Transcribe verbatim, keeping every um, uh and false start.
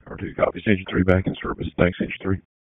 R two copies. Engine three back in service. Thanks, Engine three.